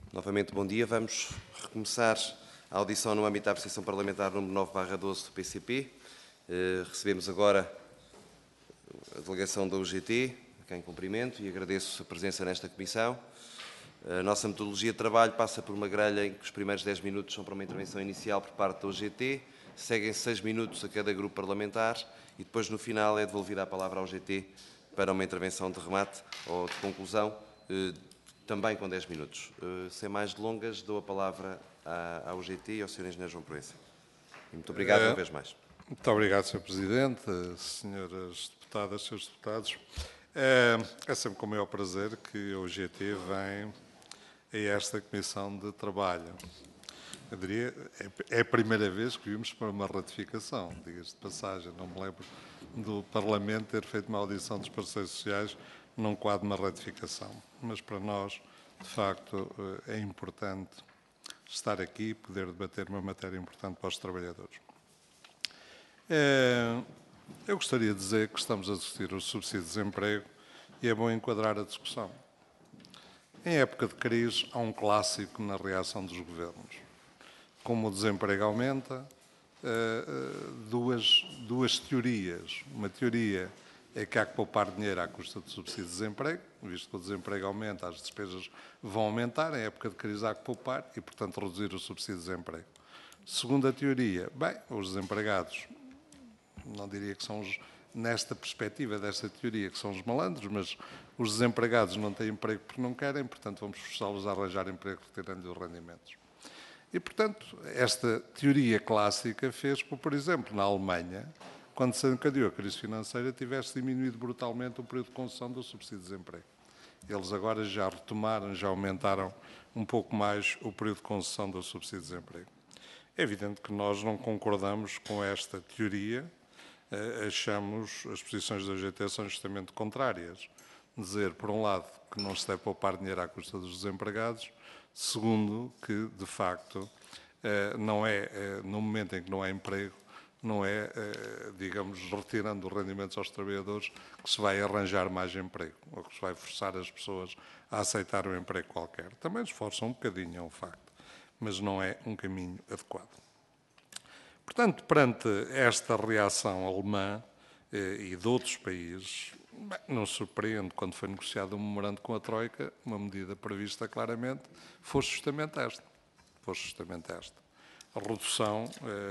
Novamente, bom dia. Vamos recomeçar a audição no âmbito da apreciação parlamentar número 9/12 do PCP. Recebemos agora a delegação da UGT, a quem cumprimento e agradeço a presença nesta comissão. A nossa metodologia de trabalho passa por uma grelha em que os primeiros 10 minutos são para uma intervenção inicial por parte da UGT, seguem 6 minutos a cada grupo parlamentar e depois, no final, é devolvida a palavra à UGT para uma intervenção de remate ou de conclusão, também com 10 minutos. Sem mais delongas, dou a palavra à UGT e ao Sr. Engenheiro João Proença. E muito obrigado uma vez mais. Muito obrigado, Sr. Presidente, senhoras deputadas, senhores deputados. É sempre com o maior prazer que a UGT vem a esta Comissão de Trabalho. Eu diria, é a primeira vez que vimos para uma ratificação, diga-se de passagem. Não me lembro do Parlamento ter feito uma audição dos parceiros sociais num quadro de uma ratificação. Mas para nós, de facto, é importante estar aqui e poder debater uma matéria importante para os trabalhadores. Eu gostaria de dizer que estamos a discutir o subsídio de desemprego e é bom enquadrar a discussão. Em época de crise, há um clássico na reação dos governos. Como o desemprego aumenta, duas teorias. Uma teoria é que há que poupar dinheiro à custa do subsídio de desemprego, visto que o desemprego aumenta, as despesas vão aumentar, em época de crise há que poupar e, portanto, reduzir o subsídio de desemprego. Segunda teoria, os desempregados, não diria que são nesta perspectiva desta teoria, que são os malandros, mas os desempregados não têm emprego porque não querem, portanto, vamos forçá-los a arranjar emprego retirando os rendimentos. E, portanto, esta teoria clássica fez que, por exemplo, na Alemanha, quando se encadeou a crise financeira, tivesse diminuído brutalmente o período de concessão do subsídio de desemprego. Eles agora já retomaram, já aumentaram um pouco mais o período de concessão do subsídio de desemprego. É evidente que nós não concordamos com esta teoria, achamos as posições da UGT são justamente contrárias. Dizer, por um lado, que não se deve poupar dinheiro à custa dos desempregados, segundo, que, de facto, não é, no momento em que não há emprego, não é, digamos, retirando os rendimentos aos trabalhadores que se vai arranjar mais emprego, ou que se vai forçar as pessoas a aceitar um emprego qualquer. Também esforçam um bocadinho, é um facto, mas não é um caminho adequado. Portanto, perante esta reação alemã e de outros países, não surpreende quando foi negociado um memorando com a Troika, uma medida prevista claramente, fosse justamente esta. A redução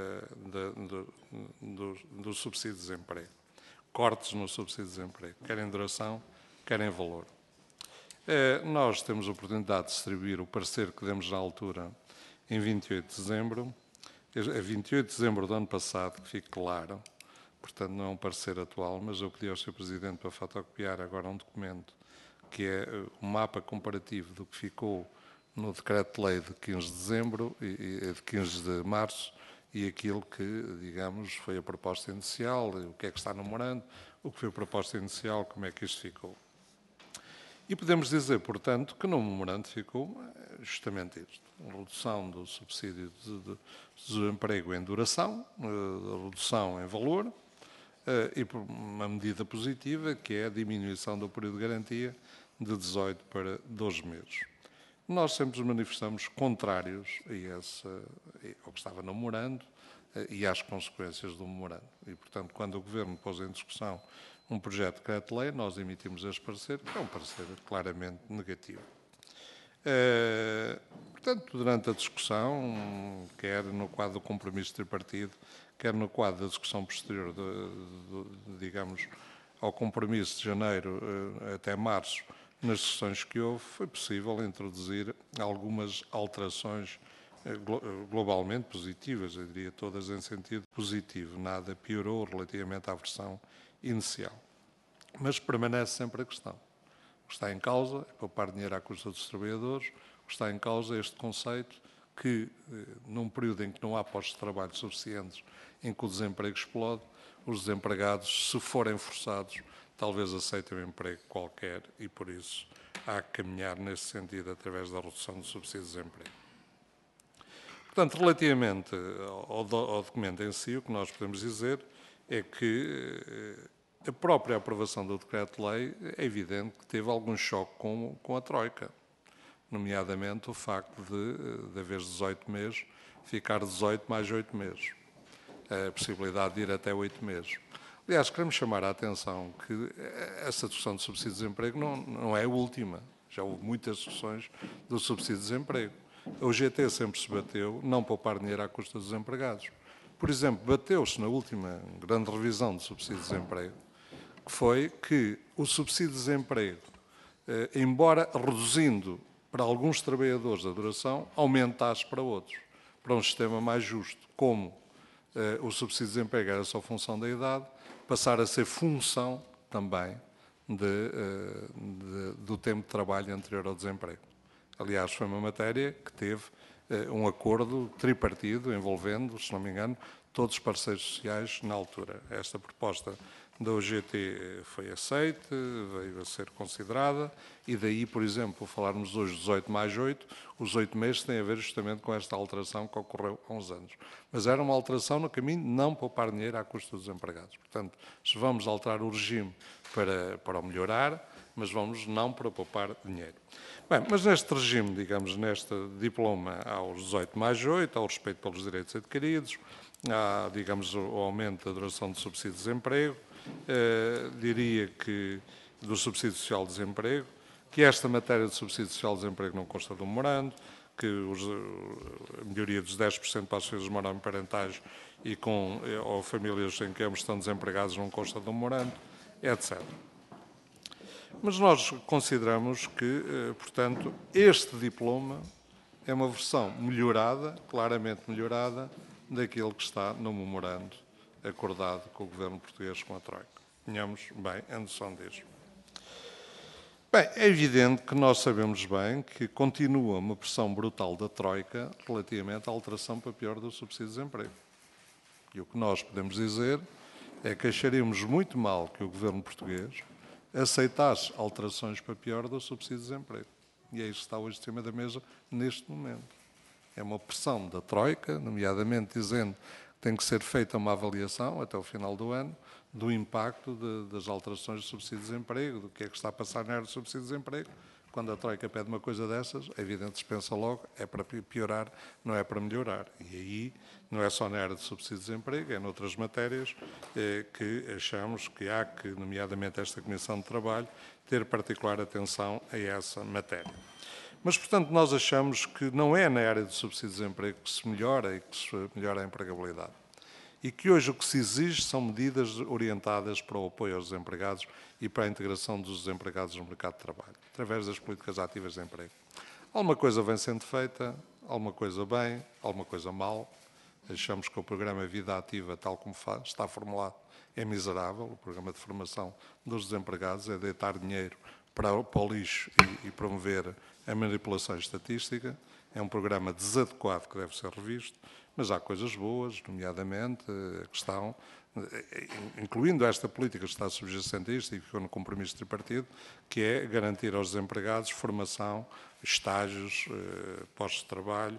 do subsídio de desemprego. Cortes no subsídio de desemprego, quer em duração, quer em valor. Nós temos a oportunidade de distribuir o parecer que demos na altura em 28 de dezembro. A 28 de dezembro do ano passado, que fique claro, portanto não é um parecer atual, mas eu pedi ao Sr. Presidente para fotocopiar agora um documento que é um mapa comparativo do que ficou no Decreto-Lei de 15 de dezembro e de 15 de março e aquilo que, digamos, foi a proposta inicial, o que é que está no memorando, o que foi a proposta inicial, como é que isto ficou. E podemos dizer, portanto, que no memorando ficou justamente isto. A redução do subsídio de desemprego em duração, a redução em valor e por uma medida positiva, que é a diminuição do período de garantia de 18 para 12 meses. Nós sempre nos manifestamos contrários ao que estava no memorando e às consequências do memorando. E, portanto, quando o Governo pôs em discussão um projeto de decreto-lei, nós emitimos este parecer, que é um parecer claramente negativo. Portanto, durante a discussão, quer no quadro do compromisso tripartido, quer no quadro da discussão posterior, digamos, ao compromisso de janeiro até março, nas discussões que houve, foi possível introduzir algumas alterações globalmente positivas, eu diria todas em sentido positivo, nada piorou relativamente à versão inicial. Mas permanece sempre a questão. O que está em causa é poupar dinheiro à custa dos trabalhadores, o que está em causa é este conceito que, num período em que não há postos de trabalho suficientes, em que o desemprego explode, os desempregados, se forem forçados, talvez aceitem um emprego qualquer e, por isso, há que caminhar nesse sentido através da redução do subsídio de desemprego. Portanto, relativamente ao documento em si, o que nós podemos dizer é que a própria aprovação do decreto-lei é evidente que teve algum choque com a Troika. nomeadamente o facto de haver 18 meses, ficar 18 mais 8 meses, a possibilidade de ir até 8 meses. Aliás, queremos chamar a atenção que essa discussão de subsídio de desemprego não é a última. Já houve muitas discussões do subsídio de desemprego. A UGT sempre se bateu não poupar dinheiro à custa dos empregados. Por exemplo, bateu-se na última grande revisão do subsídio de desemprego, que foi que o subsídio de desemprego, embora reduzindo para alguns trabalhadores a duração, aumentasse para outros, para um sistema mais justo. Como o subsídio de desemprego era só função da idade, passar a ser função também do tempo de trabalho anterior ao desemprego. Aliás, foi uma matéria que teve um acordo tripartido envolvendo, se não me engano, todos os parceiros sociais na altura. Esta proposta da UGT foi aceita, veio a ser considerada e daí, por exemplo, falarmos hoje 18 mais 8, os 8 meses têm a ver justamente com esta alteração que ocorreu há uns anos. Mas era uma alteração no caminho de não poupar dinheiro à custa dos empregados. Portanto, se vamos alterar o regime para o melhorar, mas vamos não para poupar dinheiro. Bem, mas neste regime, digamos, neste diploma aos 18 mais 8, ao respeito pelos direitos adquiridos, há, digamos, o aumento da duração do subsídio de desemprego, diria que do subsídio social de desemprego, que esta matéria de subsídio social de desemprego não consta do memorando, que a melhoria dos 10% para as famílias monoparentais e ou famílias em que ambos estão desempregados não consta do memorando, etc. Mas nós consideramos que, portanto, este diploma é uma versão melhorada, claramente melhorada, daquilo que está no memorando acordado com o governo português com a Troika. Tenhamos bem a noção disso. Bem, é evidente que nós sabemos bem que continua uma pressão brutal da Troika relativamente à alteração para pior do subsídio de desemprego. E o que nós podemos dizer é que acharíamos muito mal que o governo português aceitasse alterações para pior do subsídio de desemprego. E é isso que está hoje em cima da mesa neste momento. É uma pressão da Troika, nomeadamente dizendo que tem que ser feita uma avaliação até o final do ano do impacto das alterações do subsídio de desemprego, do que é que está a passar na área do subsídio de desemprego. Quando a Troika pede uma coisa dessas, é evidente que se pensa logo, é para piorar, não é para melhorar. E aí, não é só na área do subsídio de desemprego, é noutras matérias que achamos que há que, nomeadamente esta Comissão de Trabalho, ter particular atenção a essa matéria. Mas, portanto, nós achamos que não é na área do subsídio de desemprego que se melhora e que se melhora a empregabilidade. E que hoje o que se exige são medidas orientadas para o apoio aos desempregados e para a integração dos desempregados no mercado de trabalho, através das políticas ativas de emprego. Alguma coisa vem sendo feita, alguma coisa bem, alguma coisa mal. Achamos que o programa Vida Ativa, tal como está formulado, é miserável. O programa de formação dos desempregados é deitar dinheiro para o lixo e promover a manipulação estatística. É um programa desadequado que deve ser revisto, mas há coisas boas, nomeadamente a questão, incluindo esta política que está subjacente a isto e que ficou no compromisso tripartido, que é garantir aos desempregados formação, estágios, postos de trabalho,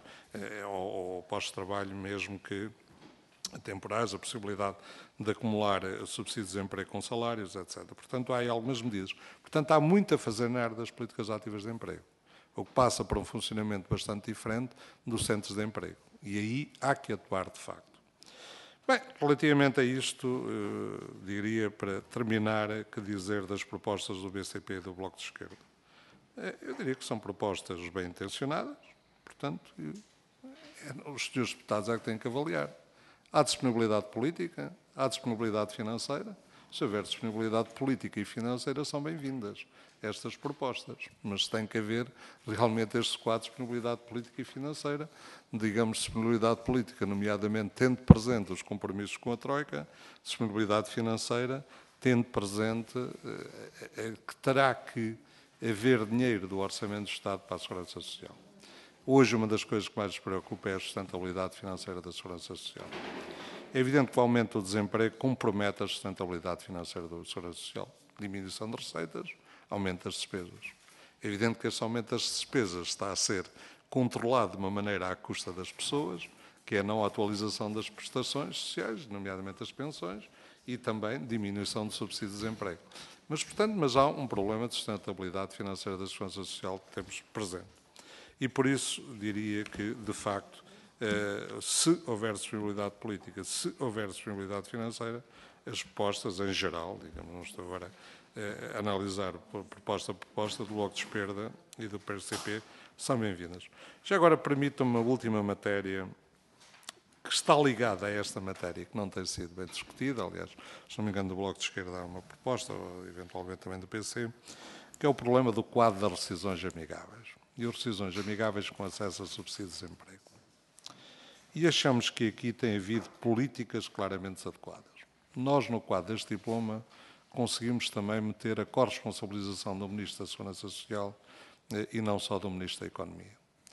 ou postos de trabalho mesmo que temporais, a possibilidade de acumular subsídios de desemprego com salários, etc. Portanto, há aí algumas medidas. Portanto, há muito a fazer na área das políticas ativas de emprego, o que passa por um funcionamento bastante diferente dos centros de emprego. E aí há que atuar de facto. Bem, relativamente a isto, diria, para terminar, que dizer das propostas do BCP e do Bloco de Esquerda. Eu diria que são propostas bem intencionadas, portanto, os senhores deputados é que têm que avaliar. Há disponibilidade política, há disponibilidade financeira. Se houver disponibilidade política e financeira, são bem-vindas estas propostas. Mas tem que haver realmente este quadro de disponibilidade política e financeira. Digamos, disponibilidade política, nomeadamente tendo presente os compromissos com a Troika, disponibilidade financeira, tendo presente que terá que haver dinheiro do Orçamento do Estado para a Segurança Social. Hoje, uma das coisas que mais nos preocupa é a sustentabilidade financeira da Segurança Social. É evidente que o aumento do desemprego compromete a sustentabilidade financeira da Segurança Social. Diminuição de receitas, aumento das despesas. É evidente que esse aumento das despesas está a ser controlado de uma maneira à custa das pessoas, que é a não atualização das prestações sociais, nomeadamente as pensões, e também diminuição do subsídio de desemprego. Mas, portanto, há um problema de sustentabilidade financeira da Segurança Social que temos presente. E por isso diria que, de facto, se houver disponibilidade política, se houver disponibilidade financeira, as propostas em geral, digamos, não estou agora a analisar proposta a proposta do Bloco de Esquerda e do PSCP, são bem-vindas. Já agora permitam-me uma última matéria que está ligada a esta matéria, que não tem sido bem discutida, aliás, se não me engano, do Bloco de Esquerda há uma proposta, ou eventualmente também do PC, que é o problema do quadro das rescisões amigáveis. E as rescisões amigáveis com acesso a subsídios de desemprego. E achamos que aqui tem havido políticas claramente adequadas. Nós, no quadro deste diploma, conseguimos também meter a corresponsabilização do Ministro da Segurança Social e não só do Ministro da Economia.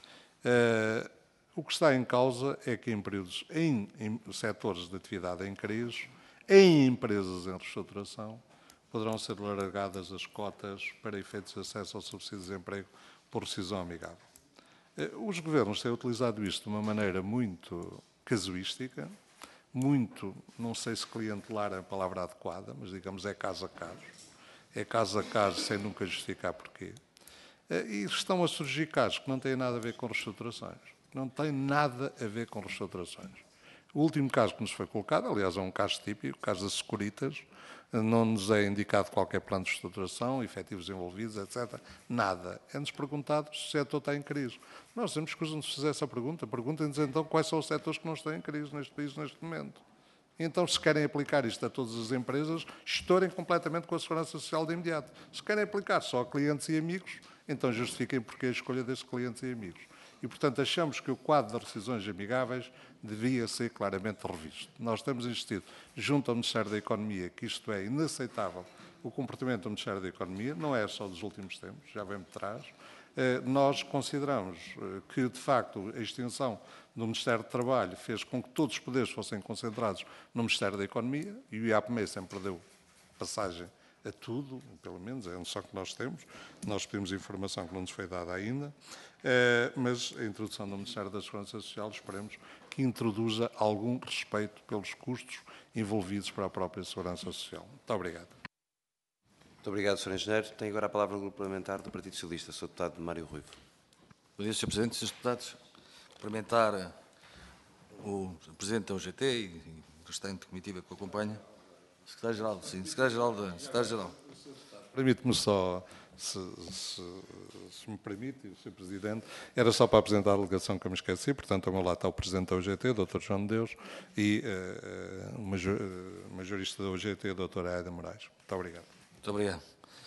O que está em causa é que em períodos, em setores de atividade em crise, em empresas em reestruturação, poderão ser alargadas as cotas para efeitos de acesso ao subsídio de desemprego por rescisão amigável. Os governos têm utilizado isto de uma maneira muito casuística, muito, não sei se clientelar é a palavra adequada, mas digamos é caso a caso. É caso a caso sem nunca justificar porquê. E estão a surgir casos que não têm nada a ver com reestruturações. Não têm nada a ver com reestruturações. O último caso que nos foi colocado, aliás, é um caso típico, o caso das Securitas, não nos é indicado qualquer plano de reestruturação, efetivos envolvidos, etc. Nada. É-nos perguntado se o setor está em crise. Nós temos que nos fazer essa pergunta. Perguntem-nos então quais são os setores que não estão em crise neste país, neste momento. Então, se querem aplicar isto a todas as empresas, estourem completamente com a segurança social de imediato. Se querem aplicar só a clientes e amigos, então justifiquem porque a escolha desses clientes e amigos. E, portanto, achamos que o quadro das rescisões amigáveis devia ser claramente revisto. Nós temos insistido, junto ao Ministério da Economia, que isto é inaceitável, o comportamento do Ministério da Economia, não é só dos últimos tempos, já vem de trás. Nós consideramos que, de facto, a extinção do Ministério do Trabalho fez com que todos os poderes fossem concentrados no Ministério da Economia, e o IAPME sempre deu passagem a tudo, pelo menos, é a noção que nós temos. Nós pedimos informação que não nos foi dada ainda, mas a introdução do Ministério da Segurança Social, esperemos que introduza algum respeito pelos custos envolvidos para a própria Segurança Social. Muito obrigado. Muito obrigado, Sr. Engenheiro. Tem agora a palavra o Grupo Parlamentar do Partido Socialista, Sr. Deputado Mário Ruivo. Bom dia, Sr. Presidente, Srs. Deputados. Cumprimentar o Presidente da UGT e o restante comitiva que o acompanha. Secretário-Geral, sim, Secretário-Geral. Permite-me só, se me permite, Sr. Presidente, era só para apresentar a delegação que eu me esqueci, portanto, ao meu lado está o Presidente da UGT, o Dr. João de Deus, e o majorista da UGT, a Dra. Aida Moraes. Muito obrigado. Muito obrigado.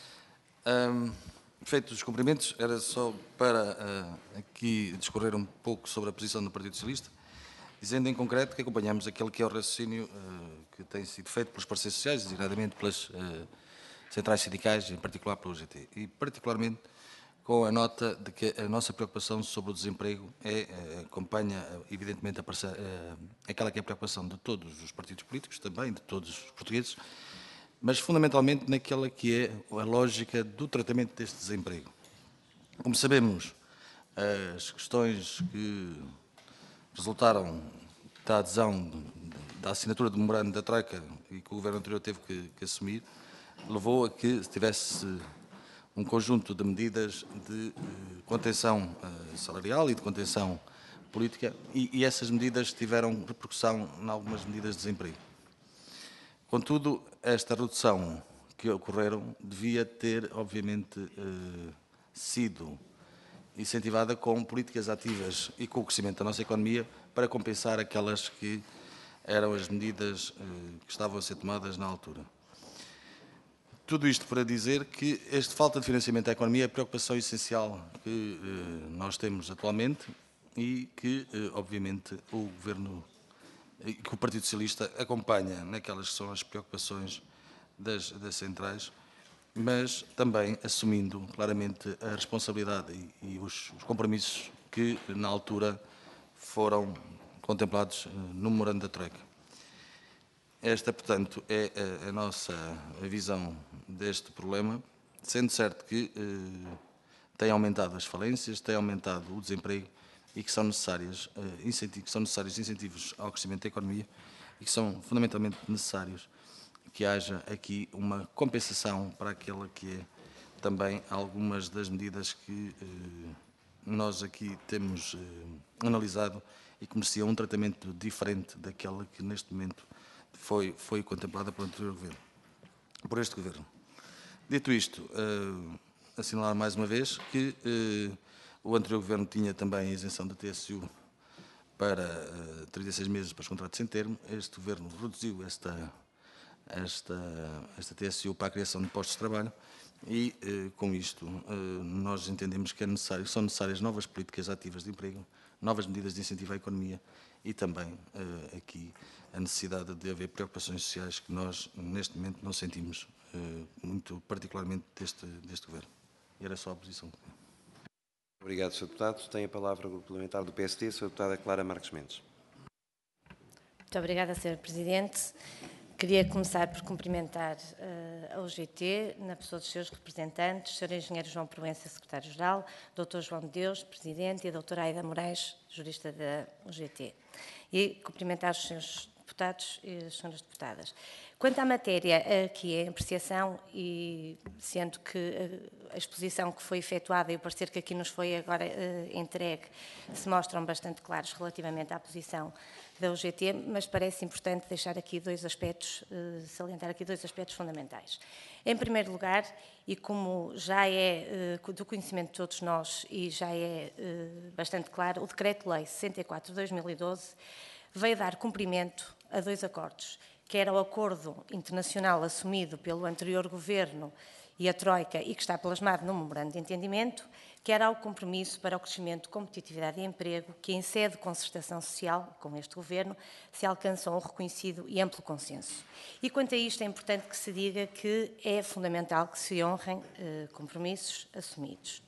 Feitos os cumprimentos, era só para aqui discorrer um pouco sobre a posição do Partido Socialista, dizendo em concreto que acompanhamos aquele que é o raciocínio que tem sido feito pelos parceiros sociais, designadamente pelas centrais sindicais, em particular pela UGT, e particularmente com a nota de que a nossa preocupação sobre o desemprego acompanha, evidentemente, aquela que é a preocupação de todos os partidos políticos, também de todos os portugueses, mas fundamentalmente naquela que é a lógica do tratamento deste desemprego. Como sabemos, as questões que resultaram da adesão, da assinatura do memorando da Troika e que o Governo anterior teve que assumir, levou a que se tivesse um conjunto de medidas de contenção salarial e de contenção política e essas medidas tiveram repercussão em algumas medidas de desemprego. Contudo, esta redução que ocorreram devia ter, obviamente, sido incentivada com políticas ativas e com o crescimento da nossa economia para compensar aquelas que eram as medidas que estavam a ser tomadas na altura. Tudo isto para dizer que esta falta de financiamento da economia é a preocupação essencial que nós temos atualmente e que, obviamente, o Governo que o Partido Socialista acompanha naquelas que são as preocupações das centrais, mas também assumindo claramente a responsabilidade e os compromissos que, na altura, foram contemplados no memorando da Troika. Esta, portanto, é a nossa visão deste problema, sendo certo que tem aumentado as falências, tem aumentado o desemprego e que são necessários incentivos ao crescimento da economia e que são fundamentalmente necessários que haja aqui uma compensação para aquela que é também algumas das medidas que nós aqui temos analisado e que merecia um tratamento diferente daquela que neste momento foi contemplada por anterior governo, por este governo. Dito isto, assinalar mais uma vez que o anterior governo tinha também a isenção da TSU para 36 meses para os contratos sem termo. Este governo reduziu esta TSU para a criação de postos de trabalho e, com isto, nós entendemos que são necessárias novas políticas ativas de emprego, novas medidas de incentivo à economia e também aqui a necessidade de haver preocupações sociais que nós, neste momento, não sentimos muito particularmente deste governo. E era só a posição. Obrigado, Sr. Deputado. Tem a palavra o Grupo Parlamentar do PSD, a Sra. Deputada Clara Marques Mendes. Muito obrigada, Sr. Presidente. Queria começar por cumprimentar a UGT, na pessoa dos seus representantes, Sr. Engenheiro João Proença, Secretário-Geral, Dr. João de Deus, Presidente, e a Dra. Aida Moraes, jurista da UGT. E cumprimentar os Srs. Deputados e as Sras. Deputadas. Quanto à matéria aqui em apreciação, e sendo que a exposição que foi efetuada e o parecer que aqui nos foi agora entregue se mostram bastante claros relativamente à posição da UGT, mas parece importante deixar aqui dois aspectos, salientar aqui dois aspectos fundamentais. Em primeiro lugar, e como já é do conhecimento de todos nós e já é bastante claro, o Decreto-Lei 64 de 2012 veio dar cumprimento a dois acordos, que era o acordo internacional assumido pelo anterior governo e a Troika e que está plasmado no memorando de entendimento, que era o compromisso para o crescimento, competitividade e emprego, que em sede de concertação social, com este governo, se alcançou um reconhecido e amplo consenso. E quanto a isto é importante que se diga que é fundamental que se honrem compromissos assumidos.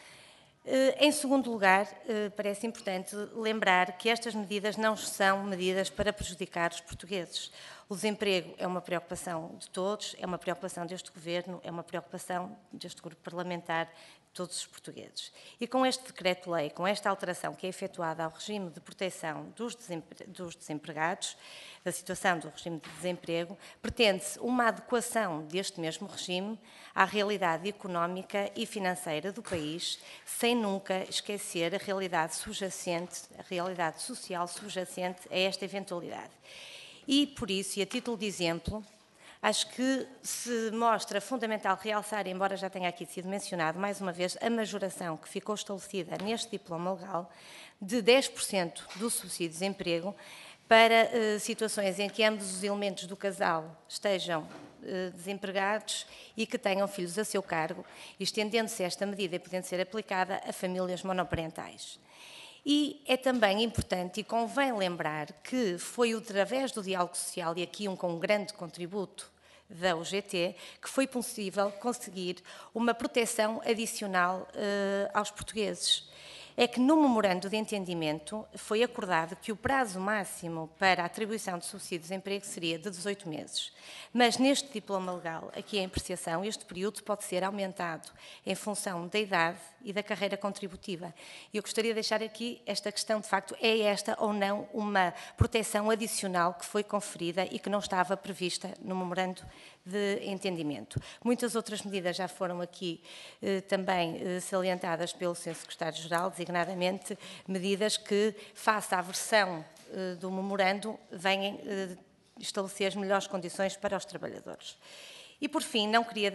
Em segundo lugar, parece importante lembrar que estas medidas não são medidas para prejudicar os portugueses. O desemprego é uma preocupação de todos, é uma preocupação deste Governo, é uma preocupação deste grupo parlamentar, de todos os portugueses. E com este decreto-lei, com esta alteração que é efetuada ao regime de proteção dos desempregados, da situação do regime de desemprego, pretende-se uma adequação deste mesmo regime à realidade económica e financeira do país, sem nunca esquecer a realidade subjacente, a realidade social subjacente a esta eventualidade. E, por isso, e a título de exemplo, acho que se mostra fundamental realçar, embora já tenha aqui sido mencionado, mais uma vez, a majoração que ficou estabelecida neste diploma legal de 10% do subsídio de desemprego para situações em que ambos os elementos do casal estejam desempregados e que tenham filhos a seu cargo, estendendo-se esta medida e podendo ser aplicada a famílias monoparentais. E é também importante e convém lembrar que foi através do diálogo social, e aqui com um grande contributo da UGT, que foi possível conseguir uma proteção adicional aos portugueses. É que no memorando de entendimento foi acordado que o prazo máximo para a atribuição de subsídio de desemprego seria de 18 meses. Mas neste diploma legal, aqui em apreciação, este período pode ser aumentado em função da idade e da carreira contributiva. E eu gostaria de deixar aqui esta questão, de facto, é esta ou não uma proteção adicional que foi conferida e que não estava prevista no memorando de entendimento. Muitas outras medidas já foram aqui também salientadas pelo Sr. Secretário-Geral, designadamente medidas que, face à versão do memorando, vêm estabelecer as melhores condições para os trabalhadores. E, por fim, não queria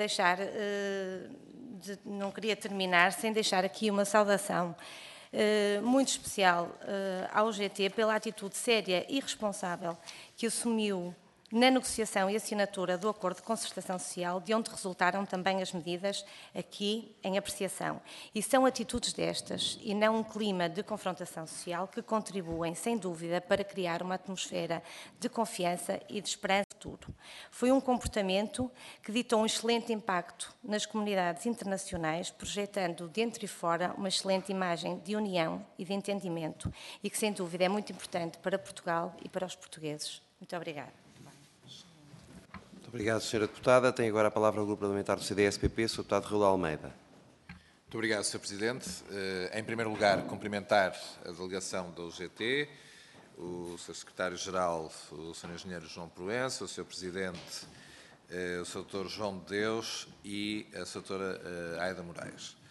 terminar sem deixar aqui uma saudação muito especial ao UGT pela atitude séria e responsável que assumiu na negociação e assinatura do Acordo de Concertação Social, de onde resultaram também as medidas aqui em apreciação. E são atitudes destas, e não um clima de confrontação social, que contribuem, sem dúvida, para criar uma atmosfera de confiança e de esperança no futuro. Foi um comportamento que ditou um excelente impacto nas comunidades internacionais, projetando dentro e fora uma excelente imagem de união e de entendimento, e que, sem dúvida, é muito importante para Portugal e para os portugueses. Muito obrigada. Obrigado, Sra. Deputada. Tem agora a palavra o Grupo Parlamentar do CDS-PP, Sr. Deputado Raul Almeida. Muito obrigado, Sr. Presidente. Em primeiro lugar, cumprimentar a delegação da UGT, o Sr. Secretário-Geral, o Sr. Engenheiro João Proença, o Sr. Presidente, o Sr. Dr. João de Deus e a Sra. Aida Moraes.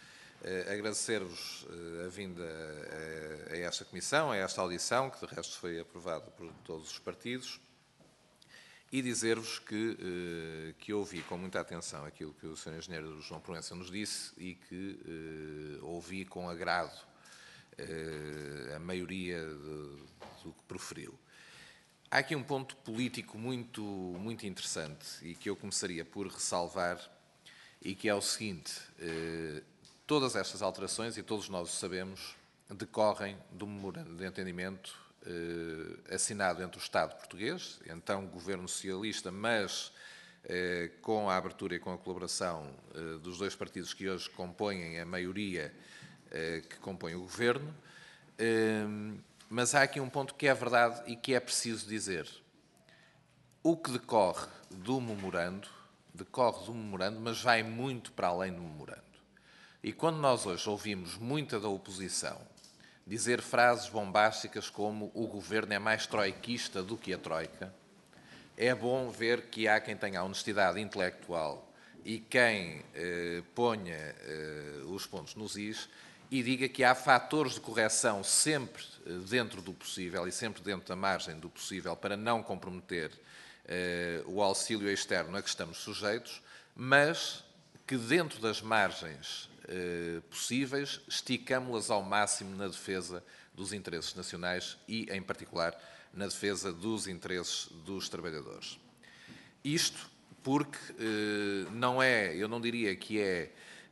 Agradecer-vos a vinda a esta comissão, a esta audição, que de resto foi aprovada por todos os partidos, e dizer-vos que ouvi com muita atenção aquilo que o Sr. Engenheiro João Proença nos disse e que ouvi com agrado a maioria do que proferiu. Há aqui um ponto político muito interessante e que eu começaria por ressalvar, e que é o seguinte: todas estas alterações, e todos nós o sabemos, decorrem do memorando de entendimento assinado entre o Estado português, então governo socialista, mas com a abertura e com a colaboração dos dois partidos que hoje compõem a maioria que compõe o governo. Mas há aqui um ponto que é verdade e que é preciso dizer. O que decorre do memorando, mas vai muito para além do memorando. E quando nós hoje ouvimos muita da oposição dizer frases bombásticas como o governo é mais troiquista do que a troika, é bom ver que há quem tenha a honestidade intelectual e quem ponha os pontos nos is e diga que há fatores de correção sempre dentro do possível e sempre dentro da margem do possível para não comprometer o auxílio externo a que estamos sujeitos, mas que dentro das margens possíveis esticamos-las ao máximo na defesa dos interesses nacionais e, em particular, na defesa dos interesses dos trabalhadores. Isto porque eu não diria que é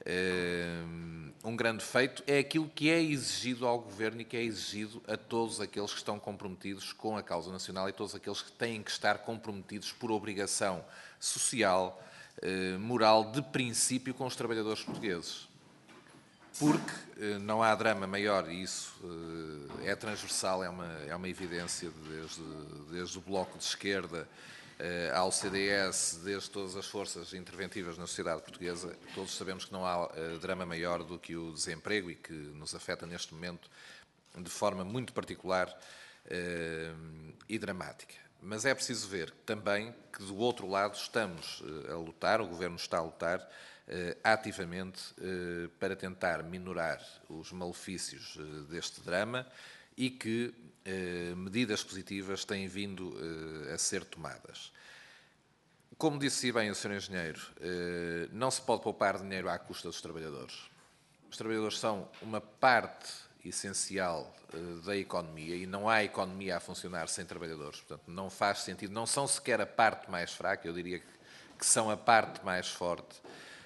um grande feito, é aquilo que é exigido ao Governo e que é exigido a todos aqueles que estão comprometidos com a causa nacional e todos aqueles que têm que estar comprometidos por obrigação social, moral, de princípio com os trabalhadores portugueses. Porque não há drama maior, e isso é transversal, é uma evidência desde o Bloco de Esquerda ao CDS, desde todas as forças interventivas na sociedade portuguesa. Todos sabemos que não há drama maior do que o desemprego e que nos afeta neste momento de forma muito particular e dramática. Mas é preciso ver também que do outro lado estamos a lutar, o Governo está a lutar ativamente para tentar minorar os malefícios deste drama e que medidas positivas têm vindo a ser tomadas. Como disse bem o Sr. Engenheiro, não se pode poupar dinheiro à custa dos trabalhadores. Os trabalhadores são uma parte essencial da economia e não há economia a funcionar sem trabalhadores. Portanto, não faz sentido, não são sequer a parte mais fraca, eu diria que são a parte mais forte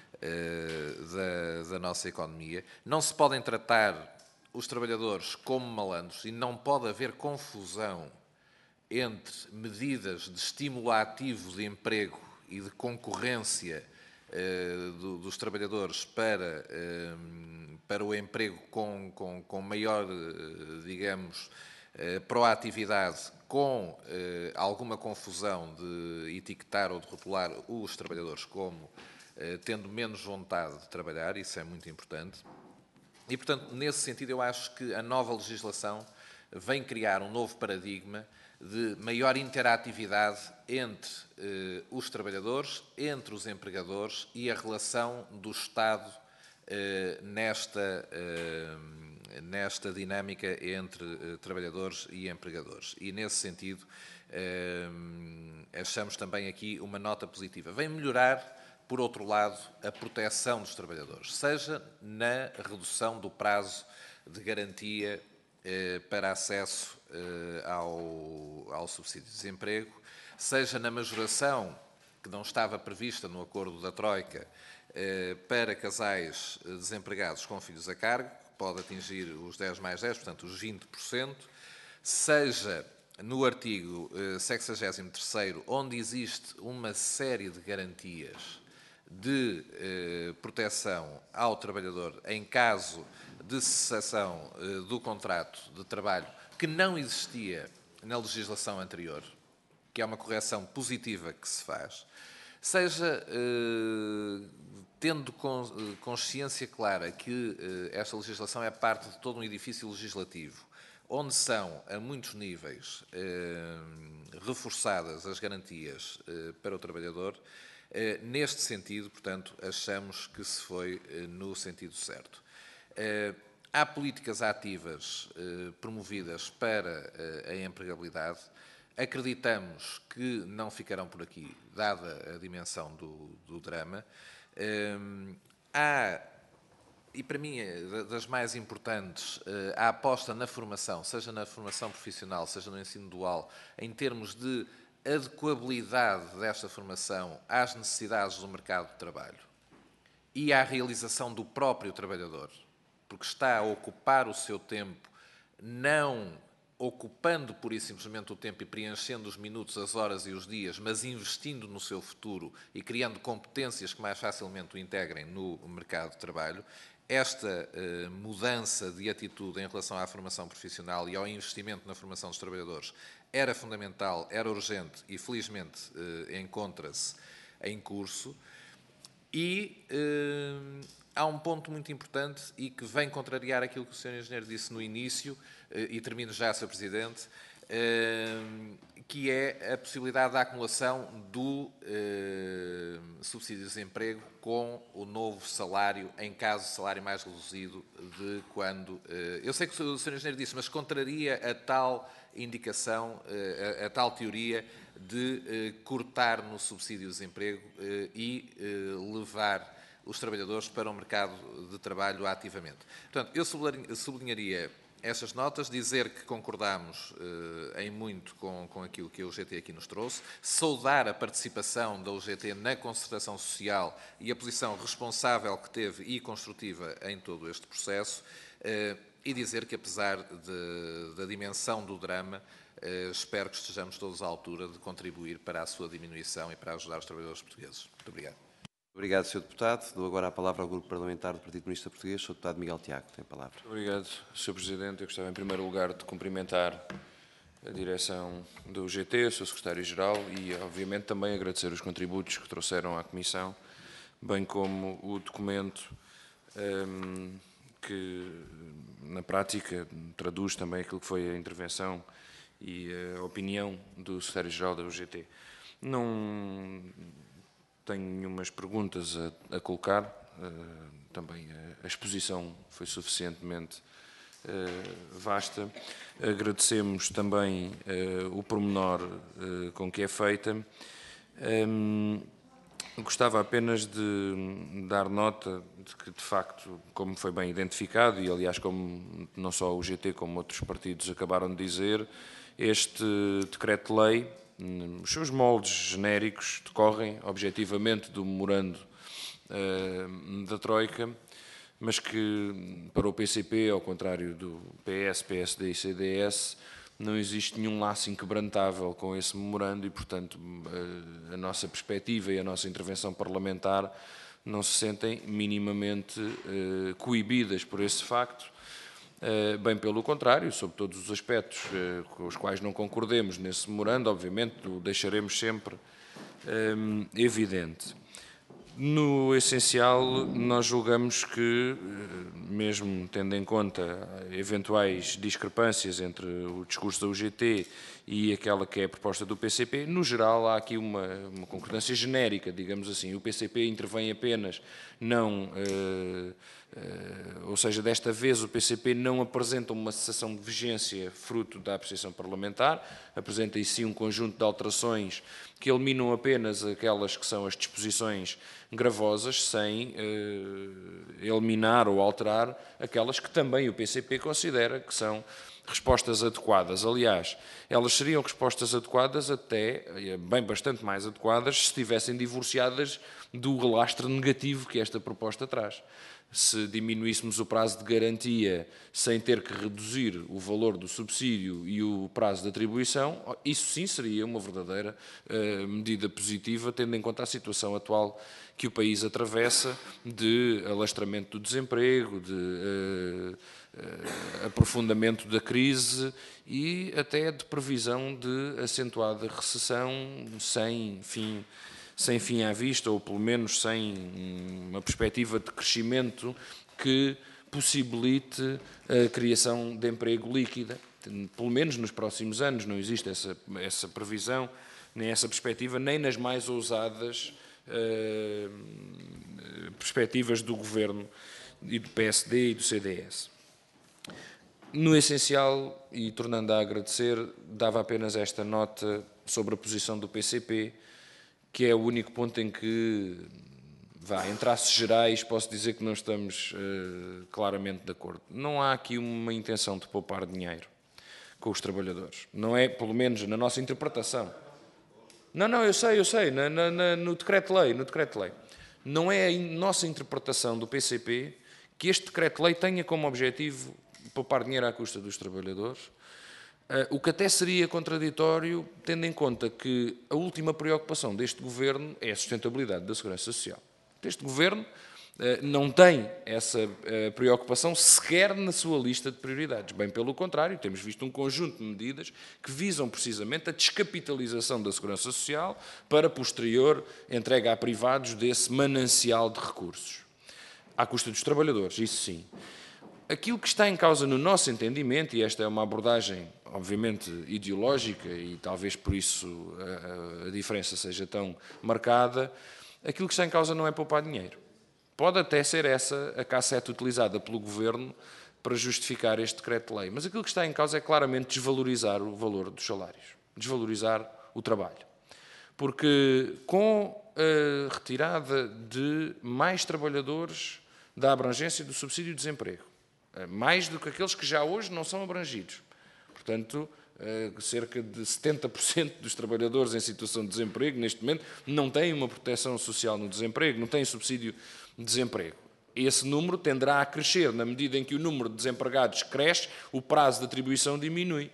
da nossa economia. Não se podem tratar os trabalhadores como malandros e não pode haver confusão entre medidas de estímulo ativo de emprego e de concorrência dos trabalhadores para o emprego com maior, digamos, proatividade, com alguma confusão de etiquetar ou de rotular os trabalhadores como tendo menos vontade de trabalhar, isso é muito importante. E, portanto, nesse sentido, eu acho que a nova legislação vem criar um novo paradigma de maior interatividade entre os trabalhadores, entre os empregadores e a relação do Estado nesta dinâmica entre trabalhadores e empregadores. E, nesse sentido, achamos também aqui uma nota positiva. Vem melhorar, por outro lado, a proteção dos trabalhadores, seja na redução do prazo de garantia para acesso ao subsídio de desemprego, seja na majoração, que não estava prevista no acordo da Troika, para casais desempregados com filhos a cargo, que pode atingir os 10 mais 10, portanto os 20%, seja no artigo 63º, onde existe uma série de garantias de proteção ao trabalhador em caso de cessação do contrato de trabalho que não existia na legislação anterior, que é uma correção positiva que se faz, seja tendo consciência clara que esta legislação é parte de todo um edifício legislativo, onde são, a muitos níveis, reforçadas as garantias para o trabalhador. Neste sentido, portanto, achamos que se foi no sentido certo. Há políticas ativas promovidas para a empregabilidade. Acreditamos que não ficarão por aqui, dada a dimensão do drama. E para mim, das mais importantes, a aposta na formação, seja na formação profissional, seja no ensino dual, em termos de adequabilidade desta formação às necessidades do mercado de trabalho e à realização do próprio trabalhador, porque está a ocupar o seu tempo, não ocupando pura e simplesmente o tempo e preenchendo os minutos, as horas e os dias, mas investindo no seu futuro e criando competências que mais facilmente o integrem no mercado de trabalho. Esta mudança de atitude em relação à formação profissional e ao investimento na formação dos trabalhadores era fundamental, era urgente e, felizmente, encontra-se em curso. E há um ponto muito importante e que vem contrariar aquilo que o Sr. Engenheiro disse no início, e termino já, Sr. Presidente, que é a possibilidade da acumulação do subsídio de desemprego com o novo salário, em caso de salário mais reduzido de quando... Eu sei que o Sr. Engenheiro disse, mas contraria a tal indicação, a tal teoria de cortar no subsídio de desemprego e levar os trabalhadores para o mercado de trabalho ativamente. Portanto, eu sublinharia estas notas, dizer que concordamos em muito com aquilo que a UGT aqui nos trouxe, saudar a participação da UGT na concertação social e a posição responsável que teve e construtiva em todo este processo, e dizer que, apesar da dimensão do drama, espero que estejamos todos à altura de contribuir para a sua diminuição e para ajudar os trabalhadores portugueses. Muito obrigado. Obrigado, Sr. Deputado. Dou agora a palavra ao Grupo Parlamentar do Partido Comunista Português. Sr. Deputado Miguel Tiago, tem a palavra. Muito obrigado, Sr. Presidente. Eu gostava, em primeiro lugar, de cumprimentar a direção do UGT, o Sr. Secretário-Geral e, obviamente, também agradecer os contributos que trouxeram à Comissão, bem como o documento que, na prática, traduz também aquilo que foi a intervenção e a opinião do Secretário-Geral da UGT. Não tenho nenhumas perguntas a colocar, também a exposição foi suficientemente vasta. Agradecemos também o pormenor com que é feita. Gostava apenas de dar nota de que, de facto, como foi bem identificado, e aliás como não só o UGT como outros partidos acabaram de dizer, este decreto-lei, os seus moldes genéricos decorrem objetivamente do memorando da Troika, mas que para o PCP, ao contrário do PS, PSD e CDS, não existe nenhum laço inquebrantável com esse memorando e, portanto, a nossa perspectiva e a nossa intervenção parlamentar não se sentem minimamente coibidas por esse facto. Bem pelo contrário, sobre todos os aspectos com os quais não concordemos nesse memorando, obviamente o deixaremos sempre evidente. No essencial, nós julgamos que, mesmo tendo em conta eventuais discrepâncias entre o discurso da UGT e aquela que é a proposta do PCP, no geral há aqui uma concordância genérica, digamos assim. O PCP intervém apenas, ou seja, desta vez o PCP não apresenta uma cessação de vigência fruto da apreciação parlamentar, apresenta em si um conjunto de alterações que eliminam apenas aquelas que são as disposições gravosas, sem eliminar ou alterar aquelas que também o PCP considera que são respostas adequadas. Aliás, elas seriam respostas adequadas até, bem bastante mais adequadas, se estivessem divorciadas do relastre negativo que esta proposta traz. Se diminuíssemos o prazo de garantia sem ter que reduzir o valor do subsídio e o prazo de atribuição, isso sim seria uma verdadeira medida positiva, tendo em conta a situação atual que o país atravessa de alastramento do desemprego, de aprofundamento da crise e até de previsão de acentuada recessão sem fim à vista, ou pelo menos sem uma perspectiva de crescimento que possibilite a criação de emprego líquida. Pelo menos nos próximos anos não existe essa previsão, nem essa perspectiva, nem nas mais ousadas perspectivas do Governo. e do PSD e do CDS. No essencial, e tornando a agradecer, dava apenas esta nota sobre a posição do PCP, que é o único ponto em que, em traços gerais, posso dizer que não estamos claramente de acordo. Não há aqui uma intenção de poupar dinheiro com os trabalhadores. Não é, pelo menos na nossa interpretação. Não, eu sei, no decreto-lei, Não é a nossa interpretação do PCP que este decreto-lei tenha como objetivo poupar dinheiro à custa dos trabalhadores, o que até seria contraditório, tendo em conta que a última preocupação deste Governo é a sustentabilidade da Segurança Social. Este Governo não tem essa preocupação sequer na sua lista de prioridades. Bem pelo contrário, temos visto um conjunto de medidas que visam precisamente a descapitalização da Segurança Social para posterior entrega a privados desse manancial de recursos. À custa dos trabalhadores, isso sim. Aquilo que está em causa no nosso entendimento, e esta é uma abordagem, obviamente, ideológica, e talvez por isso a diferença seja tão marcada, aquilo que está em causa não é poupar dinheiro. Pode até ser essa a cassete utilizada pelo Governo para justificar este decreto-lei, mas aquilo que está em causa é claramente desvalorizar o valor dos salários, desvalorizar o trabalho. Porque com a retirada de mais trabalhadores da abrangência do subsídio de desemprego, mais do que aqueles que já hoje não são abrangidos. Portanto, cerca de 70% dos trabalhadores em situação de desemprego, neste momento, não têm uma proteção social no desemprego, não têm subsídio de desemprego. Esse número tenderá a crescer, na medida em que o número de desempregados cresce, o prazo de atribuição diminui.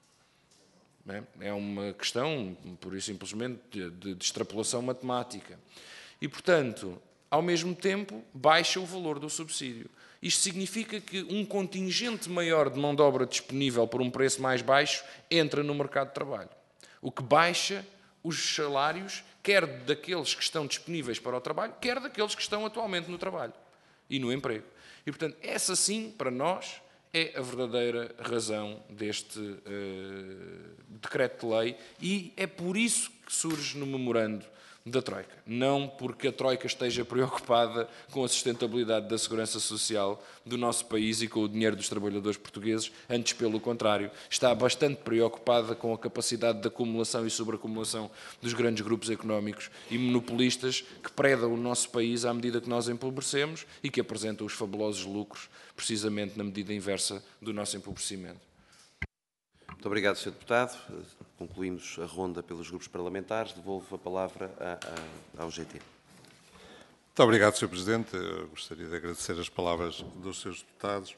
É uma questão, pura e simplesmente, de extrapolação matemática. E, portanto, ao mesmo tempo, baixa o valor do subsídio. Isto significa que um contingente maior de mão de obra disponível por um preço mais baixo entra no mercado de trabalho, o que baixa os salários, quer daqueles que estão disponíveis para o trabalho, quer daqueles que estão atualmente no trabalho e no emprego. E, portanto, essa sim, para nós, é a verdadeira razão deste decreto-de-lei e é por isso que surge no memorando da Troika. Não porque a Troika esteja preocupada com a sustentabilidade da segurança social do nosso país e com o dinheiro dos trabalhadores portugueses, antes pelo contrário, está bastante preocupada com a capacidade de acumulação e sobreacumulação dos grandes grupos económicos e monopolistas que predam o nosso país à medida que nós empobrecemos e que apresentam os fabulosos lucros precisamente na medida inversa do nosso empobrecimento. Muito obrigado, Sr. Deputado. Concluímos a ronda pelos grupos parlamentares. Devolvo a palavra ao GT. Muito obrigado, Sr. Presidente. Eu gostaria de agradecer as palavras dos Srs. Deputados.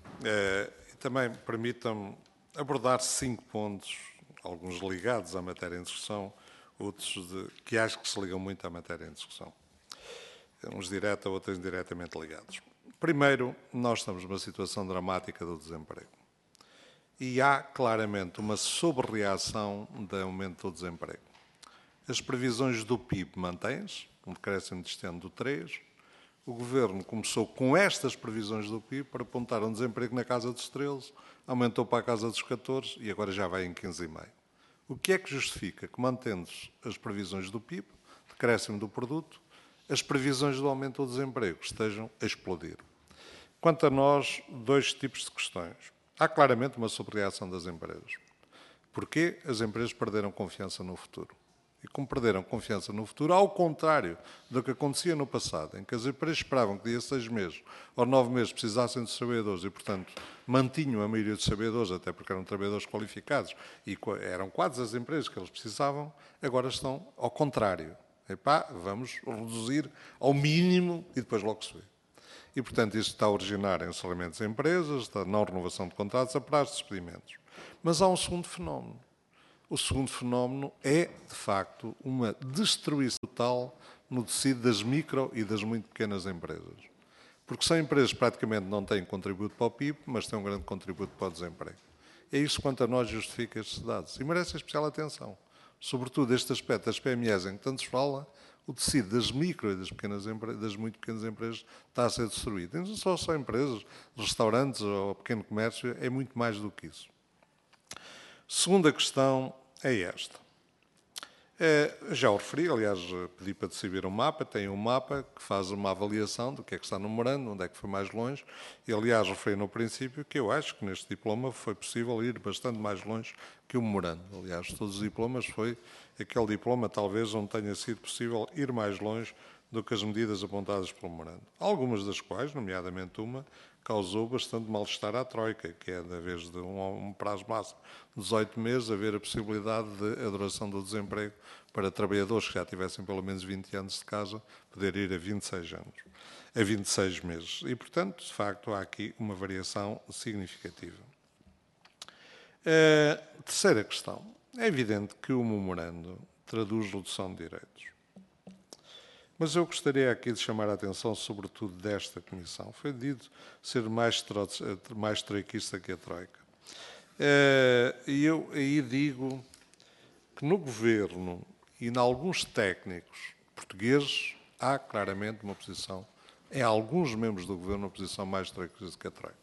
E também permitam-me abordar 5 pontos, alguns ligados à matéria em discussão, outros que acho que se ligam muito à matéria em discussão. Uns direta, outros indiretamente ligados. Primeiro, nós estamos numa situação dramática do desemprego. E há claramente uma sobre-reação do aumento do desemprego. As previsões do PIB mantêm-se, um decréscimo deste ano do 3. O Governo começou com estas previsões do PIB para apontar um desemprego na casa dos 13, aumentou para a casa dos 14 e agora já vai em 15,5. O que é que justifica que, mantendo-se as previsões do PIB, decréscimo do produto, as previsões do aumento do desemprego estejam a explodir? Quanto a nós, 2 tipos de questões. Há claramente uma sobre-reação das empresas. Porquê? As empresas perderam confiança no futuro. E como perderam confiança no futuro, ao contrário do que acontecia no passado, em que as empresas esperavam que dia 6 meses ou 9 meses precisassem de trabalhadores e, portanto, mantinham a maioria dos trabalhadores, até porque eram trabalhadores qualificados e eram quadros as empresas que eles precisavam, agora estão ao contrário. Epá, vamos reduzir ao mínimo e depois logo se vê. E, portanto, isto está a originar encerramentos de empresas, a não renovação de contratos, a prazos de despedimentos. Mas há um segundo fenómeno. O segundo fenómeno é, de facto, uma destruição total no tecido das micro e das muito pequenas empresas. Porque são empresas que praticamente não têm contributo para o PIB, mas têm um grande contributo para o desemprego. É isso, quanto a nós, justifica estes dados. E merece especial atenção. Sobretudo este aspecto das PMEs em que tanto se fala, o tecido das micro e das muito pequenas empresas está a ser destruído. Não são só empresas, restaurantes ou pequeno comércio, é muito mais do que isso. Segunda questão é esta. Já o referi, aliás, pedi para distribuir um mapa, tem um mapa que faz uma avaliação do que é que está no memorando, onde é que foi mais longe, e aliás referi no princípio que eu acho que neste diploma foi possível ir bastante mais longe que o memorando. Aliás, todos os diplomas foi aquele diploma talvez onde tenha sido possível ir mais longe do que as medidas apontadas pelo memorando. Algumas das quais, nomeadamente uma, causou bastante mal-estar à Troika, que é, da vez de um prazo máximo de 18 meses, haver a possibilidade de a duração do desemprego para trabalhadores que já tivessem pelo menos 20 anos de casa, poder ir a 26 anos, a 26 meses. E, portanto, de facto, há aqui uma variação significativa. Terceira questão. É evidente que o memorando traduz redução de direitos. Mas eu gostaria aqui de chamar a atenção, sobretudo desta Comissão. Foi dito ser mais troiquista que a Troika. E eu aí digo que no Governo e em alguns técnicos portugueses há claramente uma posição, em alguns membros do Governo, uma posição mais troiquista que a Troika.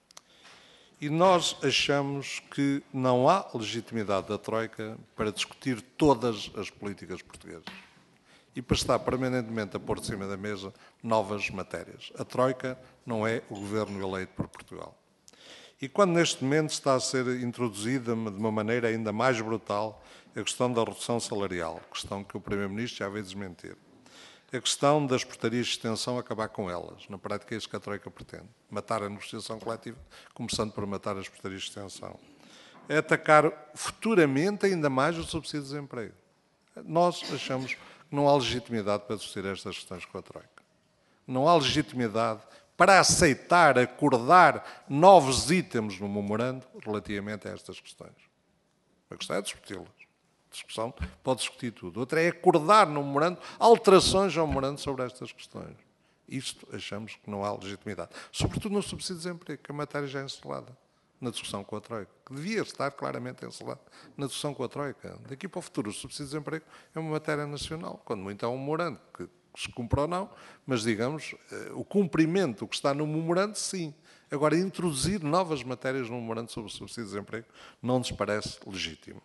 E nós achamos que não há legitimidade da Troika para discutir todas as políticas portuguesas e para estar permanentemente a pôr de cima da mesa novas matérias. A Troika não é o governo eleito por Portugal. E quando neste momento está a ser introduzida de uma maneira ainda mais brutal a questão da redução salarial, questão que o Primeiro-Ministro já veio desmentir, a questão das portarias de extensão, acabar com elas. Na prática é isso que a Troika pretende. Matar a negociação coletiva, começando por matar as portarias de extensão. É atacar futuramente ainda mais o subsídio de desemprego. Nós achamos que não há legitimidade para discutir estas questões com a Troika. Não há legitimidade para aceitar, acordar novos itens no memorando relativamente a estas questões. A questão é discuti-las. A discussão pode discutir tudo. Outra é acordar no memorando alterações ao memorando sobre estas questões. Isto achamos que não há legitimidade. Sobretudo no subsídio de desemprego, que a matéria já é encerrada na discussão com a Troika, que devia estar claramente encerrada na discussão com a Troika. Daqui para o futuro, o subsídio de desemprego é uma matéria nacional, quando muito há um memorando que se cumpre ou não, mas, digamos, o cumprimento, o que está no memorando, sim. Agora, introduzir novas matérias no memorando sobre o subsídio de desemprego não nos parece legítimo.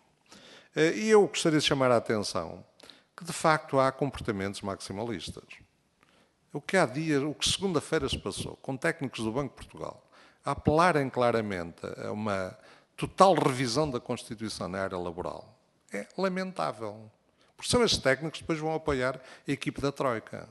E eu gostaria de chamar a atenção que, de facto, há comportamentos maximalistas. O que há dias, o que segunda-feira se passou, com técnicos do Banco de Portugal, a apelarem claramente a uma total revisão da Constituição na área laboral, é lamentável. Porque são estes técnicos que depois vão apoiar a equipe da Troika.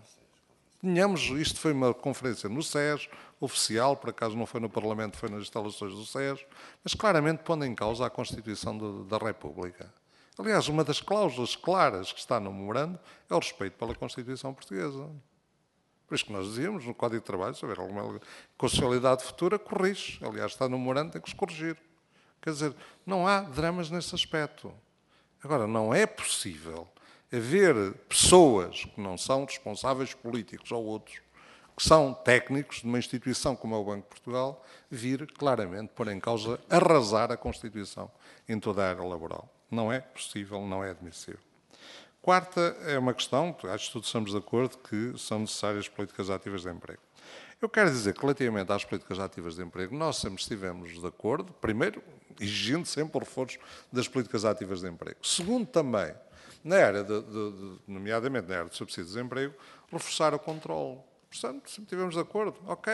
Isto foi uma conferência no SES, oficial, por acaso não foi no Parlamento, foi nas instalações do SES, mas claramente pondo em causa a Constituição da República. Aliás, uma das cláusulas claras que está no memorando é o respeito pela Constituição portuguesa. Por isso que nós dizíamos, no Código de Trabalho, se houver alguma constitucionalidade futura, corrige. Aliás, está no memorando, tem que se corrigir. Quer dizer, não há dramas nesse aspecto. Agora, não é possível haver pessoas que não são responsáveis políticos ou outros, que são técnicos de uma instituição como é o Banco de Portugal, vir claramente pôr em causa, arrasar a Constituição em toda a área laboral. Não é possível, não é admissível. Quarta é uma questão, acho que todos estamos de acordo, que são necessárias políticas ativas de emprego. Eu quero dizer que, relativamente às políticas ativas de emprego, nós sempre estivemos de acordo, primeiro, exigindo sempre o reforço das políticas ativas de emprego. Segundo, também, na área nomeadamente na área de subsídio de desemprego, reforçar o controle. Portanto, sempre estivemos de acordo. Ok,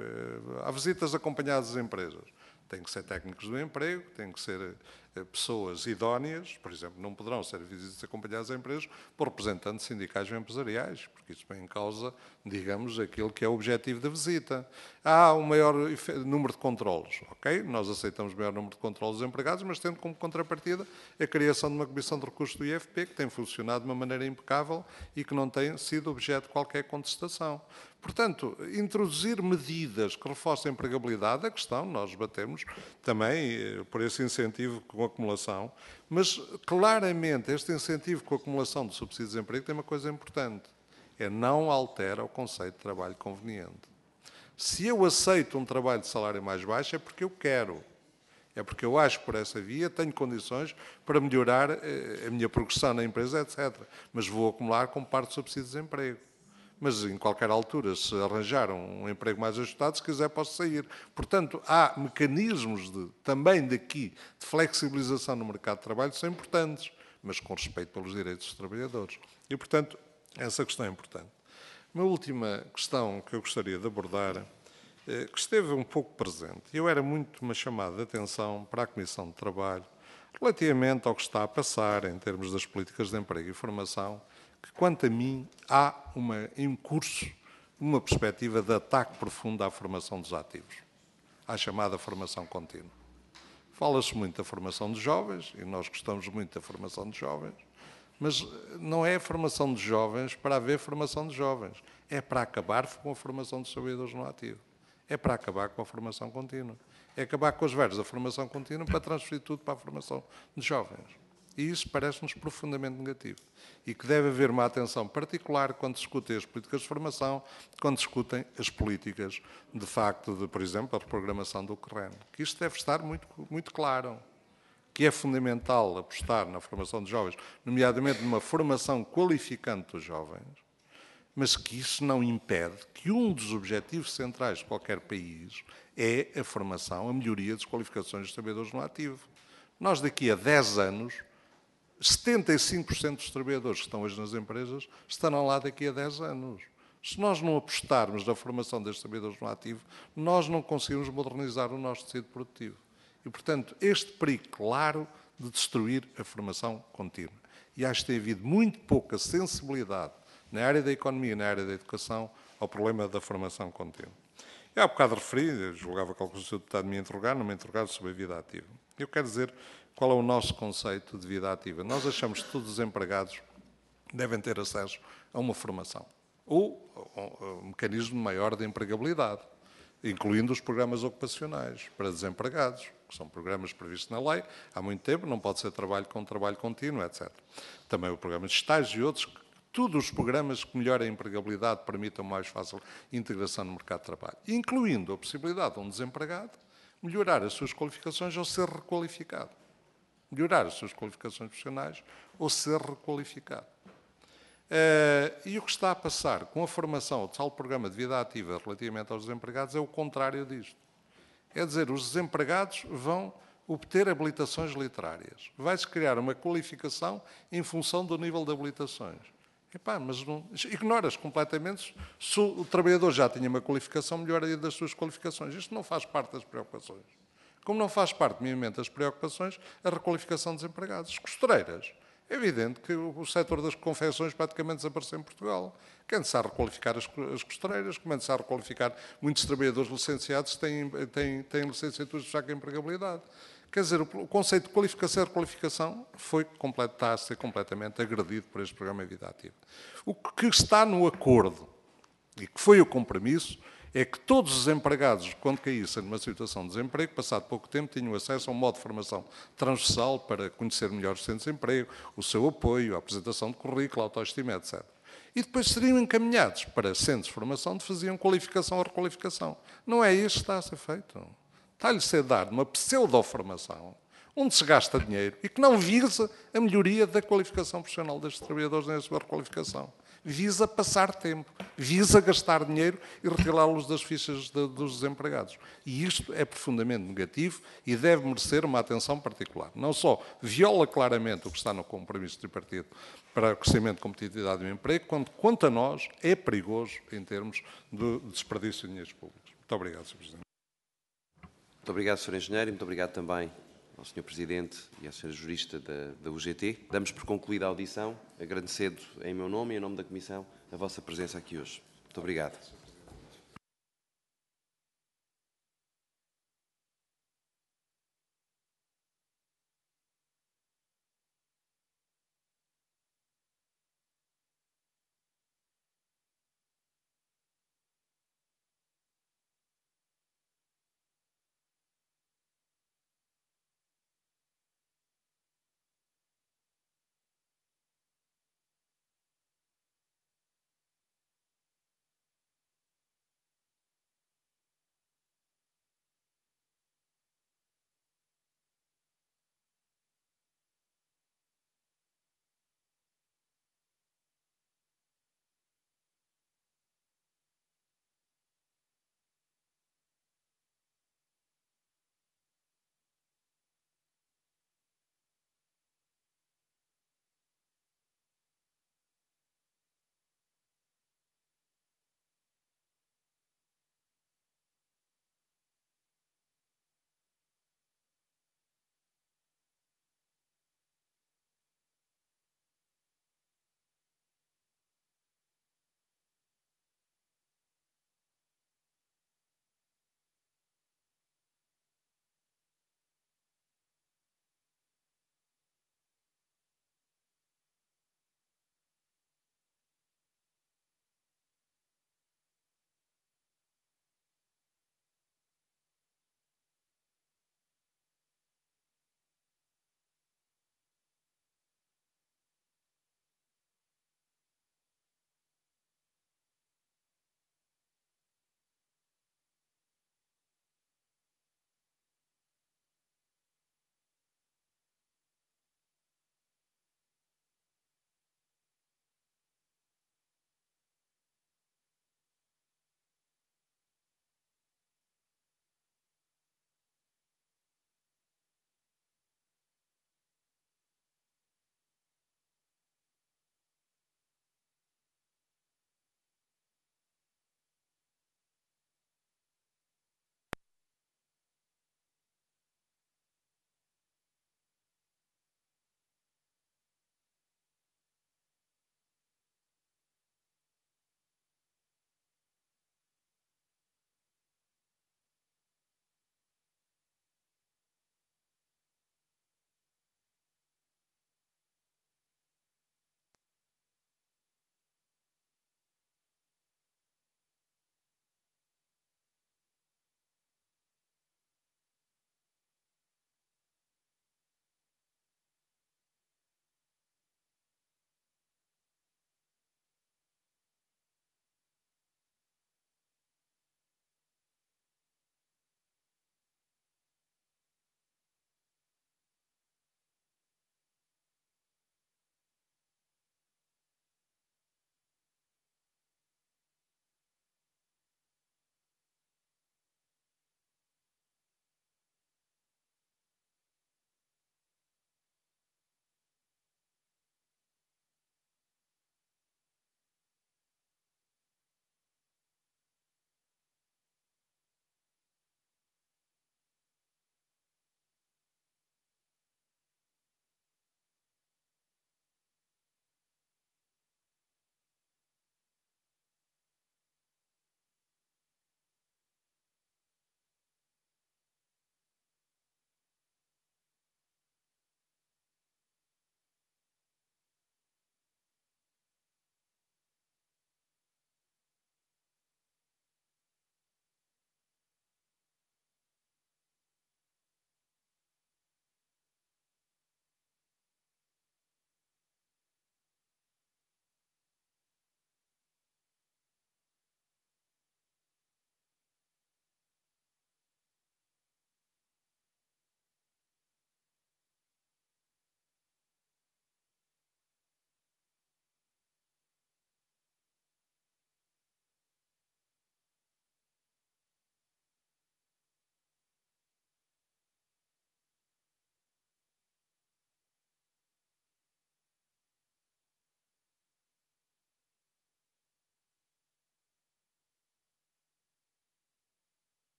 há visitas acompanhadas das empresas. Têm que ser técnicos do emprego, têm que ser pessoas idóneas, por exemplo, não poderão ser visitas acompanhadas a empresas por representantes sindicais ou empresariais, porque isso põe em causa, digamos, aquilo que é o objetivo da visita. Há um maior número de controlos, ok? Nós aceitamos o maior número de controlos dos empregados, mas tendo como contrapartida a criação de uma comissão de recursos do IFP, que tem funcionado de uma maneira impecável e que não tem sido objeto de qualquer contestação. Portanto, introduzir medidas que reforcem a empregabilidade, a questão, nós batemos também por esse incentivo com acumulação, mas claramente este incentivo com acumulação do subsídio de desemprego tem uma coisa importante, é não altera o conceito de trabalho conveniente. Se eu aceito um trabalho de salário mais baixo é porque eu quero, é porque eu acho que por essa via tenho condições para melhorar a minha progressão na empresa, etc. Mas vou acumular como parte do subsídio de desemprego. Mas, em qualquer altura, se arranjar um emprego mais ajustado, se quiser, posso sair. Portanto, há mecanismos também daqui de flexibilização no mercado de trabalho que são importantes, mas com respeito pelos direitos dos trabalhadores. E, portanto, essa questão é importante. Uma última questão que eu gostaria de abordar, que esteve um pouco presente, eu era muito uma chamada de atenção para a Comissão de Trabalho, relativamente ao que está a passar em termos das políticas de emprego e formação, que, quanto a mim, há em curso uma perspectiva de ataque profundo à formação dos ativos, à chamada formação contínua. Fala-se muito da formação de jovens, e nós gostamos muito da formação de jovens, mas não é a formação de jovens para haver formação de jovens. É para acabar com a formação dos trabalhadores no ativo. É para acabar com a formação contínua. É acabar com os velhos da formação contínua para transferir tudo para a formação de jovens. E isso parece-nos profundamente negativo. E que deve haver uma atenção particular quando discutem as políticas de formação, quando discutem as políticas, de facto, de, por exemplo, a reprogramação do CRREN. Que isto deve estar muito, muito claro. Que é fundamental apostar na formação de jovens, nomeadamente numa formação qualificante dos jovens, mas que isso não impede que um dos objetivos centrais de qualquer país é a formação, a melhoria das qualificações dos trabalhadores no ativo. Nós, daqui a 10 anos, 75% dos trabalhadores que estão hoje nas empresas estarão lá daqui a 10 anos. Se nós não apostarmos na formação destes trabalhadores no ativo, nós não conseguimos modernizar o nosso tecido produtivo. E, portanto, este perigo claro de destruir a formação contínua. E acho que tem havido muito pouca sensibilidade na área da economia e na área da educação ao problema da formação contínua. Eu há bocado referi, eu julgava que o Sr. Deputado me interrogar, não me interrogar sobre a vida ativa. Eu quero dizer qual é o nosso conceito de vida ativa. Nós achamos que todos os empregados devem ter acesso a uma formação ou um mecanismo maior de empregabilidade, incluindo os programas ocupacionais para desempregados, que são programas previstos na lei há muito tempo, não pode ser trabalho contínuo, etc. Também o programa de estágio e outros, todos os programas que melhorem a empregabilidade permitam mais fácil integração no mercado de trabalho, incluindo a possibilidade de um desempregado melhorar as suas qualificações ou ser requalificado. Melhorar as suas qualificações profissionais ou ser requalificado. E o que está a passar com a formação, o tal programa de vida ativa relativamente aos desempregados, é o contrário disto. É dizer, os desempregados vão obter habilitações literárias. Vai-se criar uma qualificação em função do nível de habilitações. Epá, mas não, ignoras completamente se o trabalhador já tinha uma qualificação, melhoraria das suas qualificações. Isto não faz parte das preocupações. Como não faz parte, minimamente, das preocupações, a requalificação dos empregados. Costureiras. É evidente que o setor das confecções praticamente desapareceu em Portugal. Quem se a requalificar as costureiras, como se a requalificar muitos trabalhadores licenciados têm licenciaturas de fraca empregabilidade. Quer dizer, o conceito de qualificação e requalificação está a ser completamente agredido por este programa de vida ativa. O que está no acordo, e que foi o compromisso, é que todos os empregados, quando caíssem numa situação de desemprego, passado pouco tempo, tinham acesso a um modo de formação transversal para conhecer melhor os centros de emprego, o seu apoio, a apresentação de currículo, a autoestima, etc. E depois seriam encaminhados para centros de formação onde faziam qualificação ou requalificação. Não é isso que está a ser feito. Está-lhe a ser dado uma pseudo-formação, onde se gasta dinheiro e que não visa a melhoria da qualificação profissional destes trabalhadores nem a sua requalificação. Visa passar tempo, visa gastar dinheiro e retirá-los das fichas dos desempregados. E isto é profundamente negativo e deve merecer uma atenção particular. Não só viola claramente o que está no compromisso tripartite para o crescimento, competitividade e emprego, quanto a nós é perigoso em termos de desperdício de dinheiros públicos. Muito obrigado, Sr. Presidente. Muito obrigado, Sr. Engenheiro, e muito obrigado também ao Sr. Presidente e à Sra. Jurista da UGT. Damos por concluída a audição, agradecendo em meu nome e em nome da Comissão a vossa presença aqui hoje. Muito obrigado.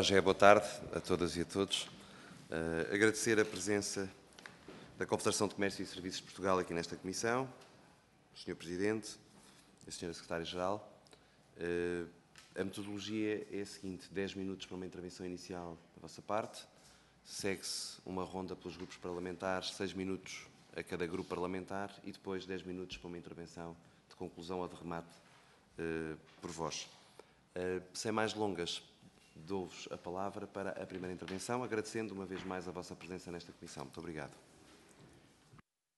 Já é boa tarde a todas e a todos. Agradecer a presença da Confederação de Comércio e Serviços de Portugal aqui nesta Comissão, o Sr. Presidente e a Sra. Secretária-Geral. A metodologia é a seguinte: 10 minutos para uma intervenção inicial da vossa parte, segue-se uma ronda pelos grupos parlamentares, 6 minutos a cada grupo parlamentar e depois 10 minutos para uma intervenção de conclusão ou de remate por vós. Sem mais delongas, dou-vos a palavra para a primeira intervenção, agradecendo uma vez mais a vossa presença nesta Comissão. Muito obrigado.